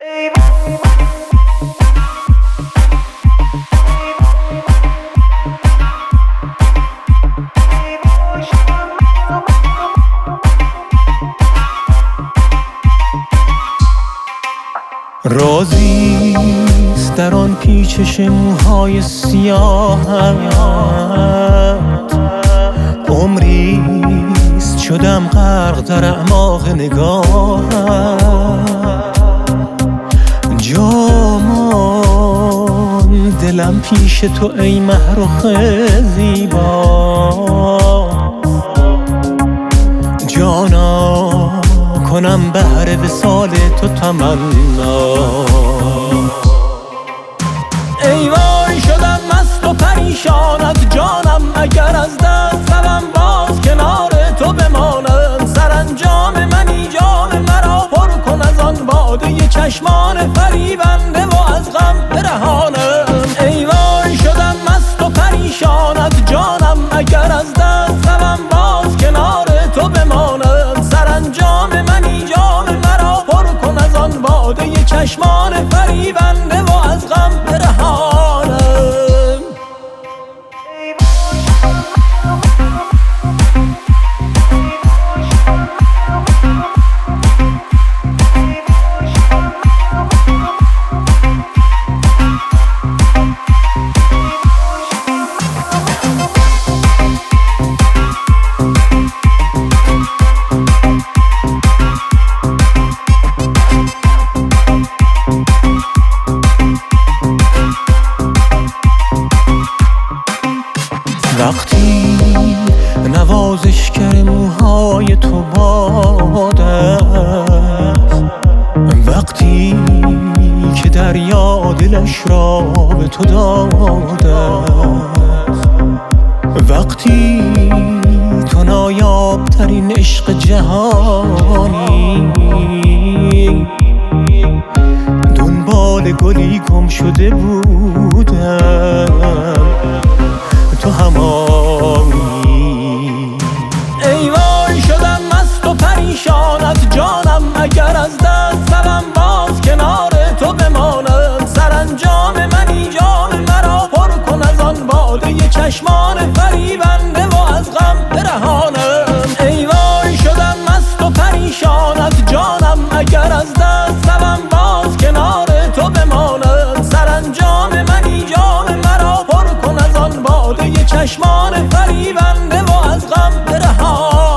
رازیست در آن پیچش موهای سیاهت، عمریست شدم غرق در اعماق نگاهت. جامان دلم پیش تو ای مهرخ زیبا، جانا کنم بهر وصال تو تمنا. ای وای شدم مست و پریشانت جانم، اگر از دست روم باز کنار تو بمانم. سرانجام منی جان مرا پر کن از آن باده چشمان فریبنده و از غم برهانم. ای وای شدم مست و پریشانت جانم، اگر از دست روم باز کنار تو بمانم. سرانجام منی جان مرا پر کن از آن باده چشمان فریبنده و از غم برهانم. وقتی نوازشگر موهای تو باده است، وقتی که دریا دلش را به تو داده است، وقتی تو نایاب ترین عشق جهانی دنبال گلی گم شده بودم، تو همانی. ای وای شدم مست و پریشانت جانم، اگر از دست روم باز کنار تو بمانم. سرانجام منی جان مرا پر کن از آن باده چشمان فریبنده و از غم برهانم. ای وای شدم مست و پریشانت جانم، اگر از دست روم باز کنار تو بمانم. سرانجام منی جان مرا پر کن از آن باده چشمان فریبنده و از غم برهانم.